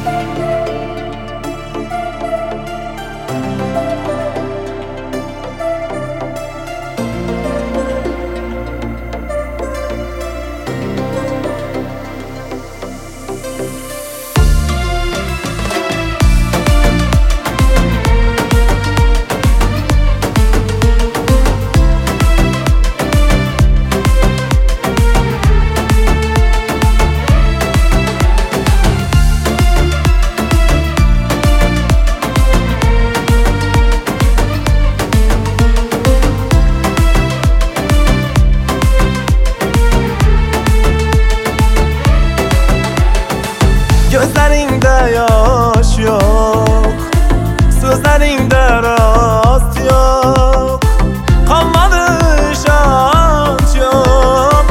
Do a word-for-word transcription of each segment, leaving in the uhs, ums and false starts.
Gözlerinde yaş yok, sözlerinde rast yok. Kalmadı şans yok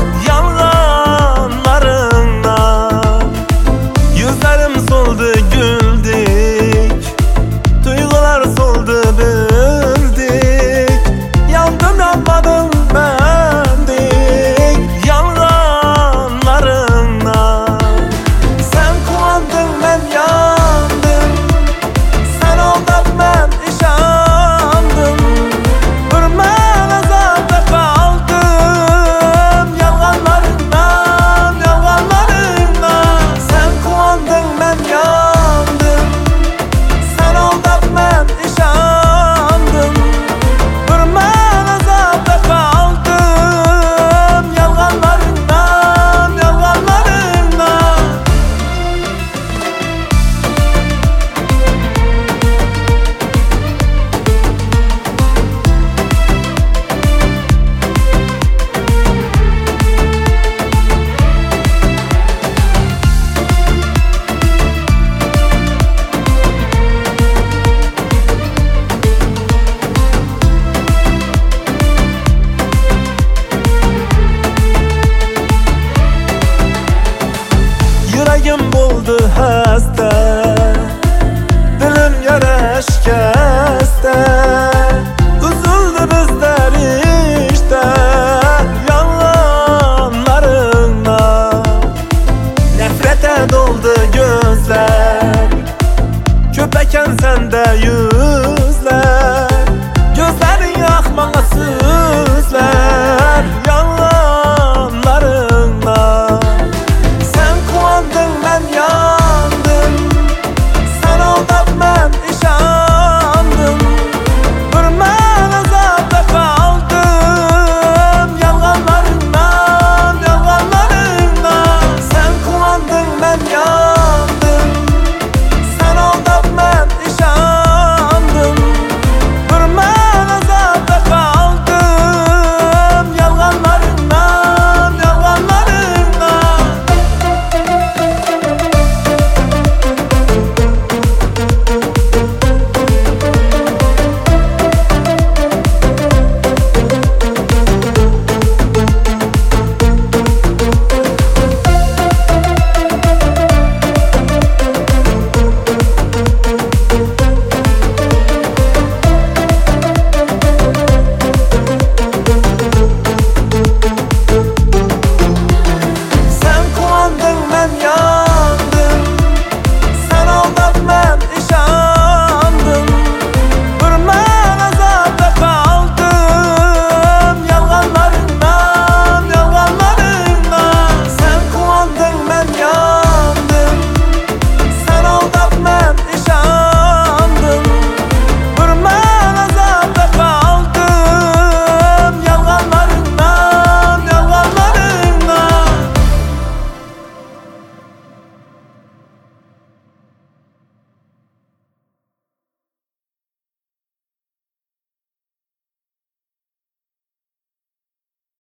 yalanlarından. Yüzlerim soldu güldük, duygular soldu bildik. Yandım yanmadım bendik yalanlarından. Sen kullandın ben yandım, sen aldat ben işandım. Bir ben azapta kaldım yalanlarından, yalanlarından. Sen kullandın ben yandım, sen aldat ben işandım. Bir ben azapta kaldım yalanlarından, yalanlarından. Yüreğim buldu hasta, dilim yara şikeste. Üzüldü bizler işte yalanlarına. Nefrete doldu gözler, köpeken sende yüz.